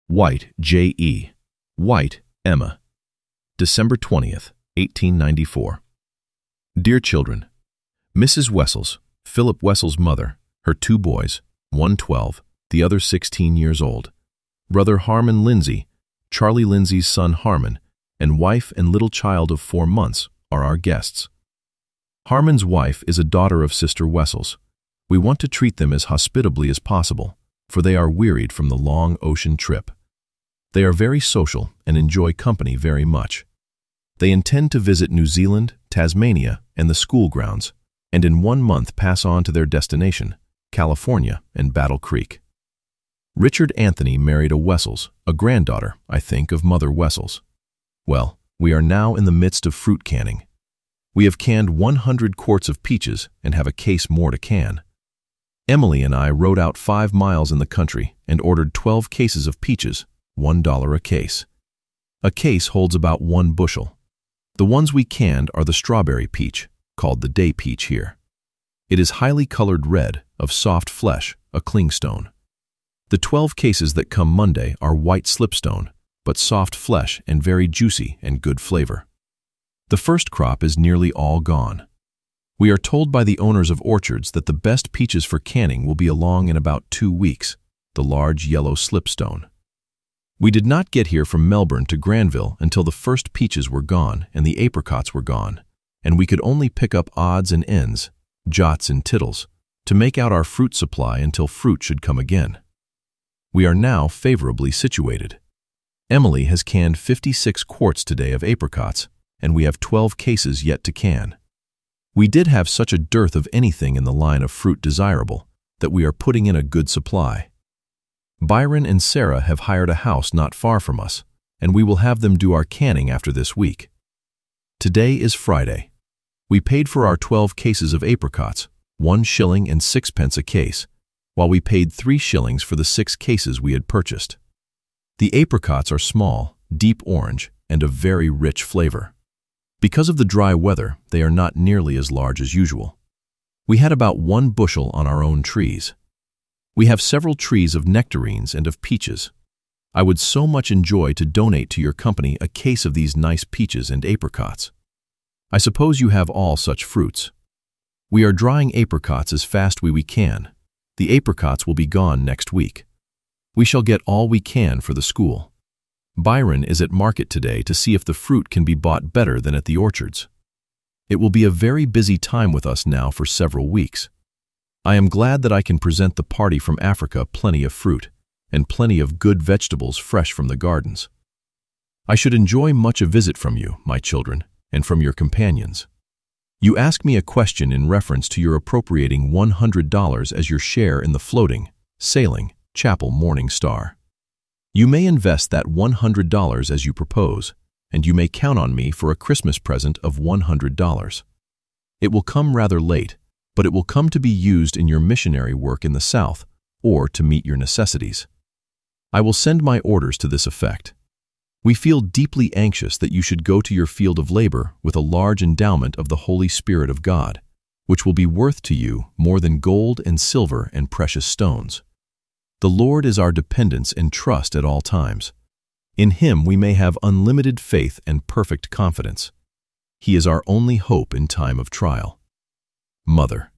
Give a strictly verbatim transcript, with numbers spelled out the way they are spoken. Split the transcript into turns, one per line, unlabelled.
White, J E White, Emma. December twentieth, eighteen ninety-four. Dear children, Missus Wessels, Philip Wessel's mother, her two boys, one twelve, the other sixteen years old, brother Harmon Lindsay, Charlie Lindsay's son Harmon, and wife and little child of four months are our guests. Harmon's wife is a daughter of Sister Wessels. We want to treat them as hospitably as possible, for they are wearied from the long ocean trip. They are very social and enjoy company very much. They intend to visit New Zealand, Tasmania, and the school grounds, and in one month pass on to their destination, California and Battle Creek. Richard Anthony married a Wessels, a granddaughter, I think, of Mother Wessels. Well, we are now in the midst of fruit canning. We have canned one hundred quarts of peaches and have a case more to can. Emily and I rode out five miles in the country and ordered twelve cases of peaches, one dollar a case. A case holds about one bushel. The ones we canned are the strawberry peach, called the day peach here. It is highly colored red, of soft flesh, a clingstone. The twelve cases that come Monday are white slipstone, but soft flesh and very juicy and good flavor. The first crop is nearly all gone. We are told by the owners of orchards that the best peaches for canning will be along in about two weeks, the large yellow slipstone. We did not get here from Melbourne to Granville until the first peaches were gone and the apricots were gone, and we could only pick up odds and ends, jots and tittles, to make out our fruit supply until fruit should come again. We are now favorably situated. Emily has canned fifty-six quarts today of apricots, and we have twelve cases yet to can. We did have such a dearth of anything in the line of fruit desirable that we are putting in a good supply. Byron and Sarah have hired a house not far from us, and we will have them do our canning after this week. Today is Friday. We paid for our twelve cases of apricots, one shilling and sixpence a case, while we paid three shillings for the six cases we had purchased. The apricots are small, deep orange, and of very rich flavor. Because of the dry weather, they are not nearly as large as usual. We had about one bushel on our own trees. We have several trees of nectarines and of peaches. I would so much enjoy to donate to your company a case of these nice peaches and apricots. I suppose you have all such fruits. We are drying apricots as fast as we can. The apricots will be gone next week. We shall get all we can for the school. Byron is at market today to see if the fruit can be bought better than at the orchards. It will be a very busy time with us now for several weeks. I am glad that I can present the party from Africa plenty of fruit, and plenty of good vegetables fresh from the gardens. I should enjoy much a visit from you, my children, and from your companions. You ask me a question in reference to your appropriating one hundred dollars as your share in the floating, sailing, Chapel Morning Star. You may invest that one hundred dollars as you propose, and you may count on me for a Christmas present of one hundred dollars. It will come rather late, but it will come to be used in your missionary work in the South or to meet your necessities. I will send my orders to this effect. We feel deeply anxious that you should go to your field of labor with a large endowment of the Holy Spirit of God, which will be worth to you more than gold and silver and precious stones. The Lord is our dependence and trust at all times. In Him we may have unlimited faith and perfect confidence. He is our only hope in time of trial. Mother.